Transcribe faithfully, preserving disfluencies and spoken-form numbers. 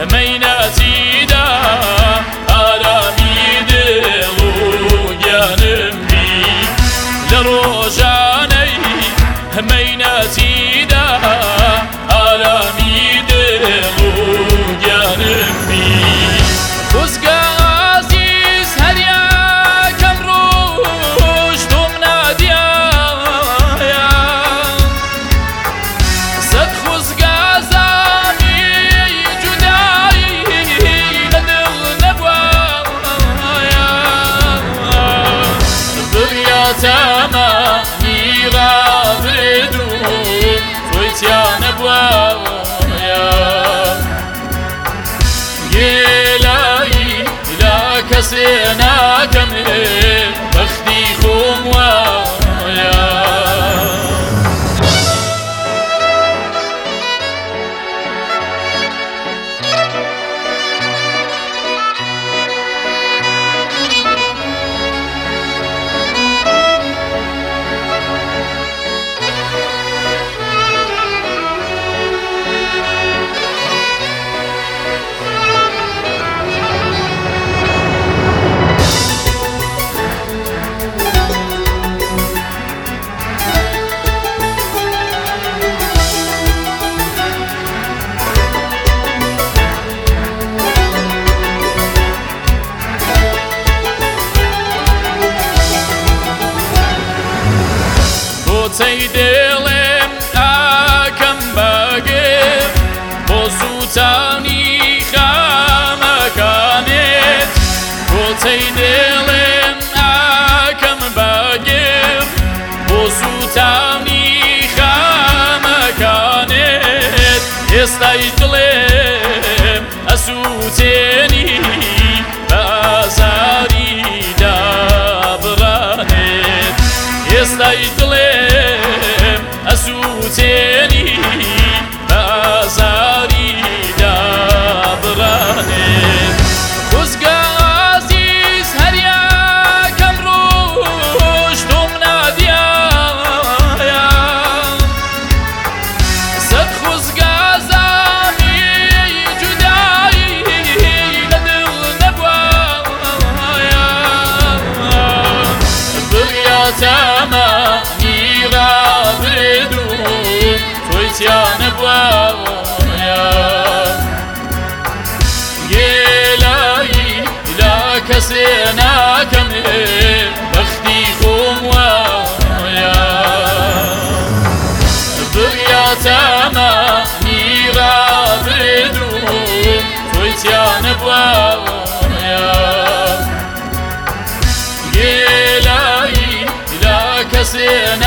همیناتی دا آرامی دل و گیانم بی لروجانی همیناتی دا آرامی دل و گیانم بی خوزگا تمامي غابردو فويتيان بوايا يلاي لا كسينا كمل بختيكم وايا تيدلم أكم بقف بوزوتاني خامكانت وتيدلم أكم بقف بوزوتاني خامكانت يستيدلم أسوتني بازاري دابرانت يستيدلم أسوتني بازاري دابرانت خوزقا عزيز هريا كم روش دومنا ديايا صد خوزقا زامي جداي لدل نبوايا بغيا تمامي غابردو فويتيان بوايا يلاي لا كسينا كمل بختيكم وايا بغيا تمامي غابردو فويتيان بوايا يلاي لا كسينا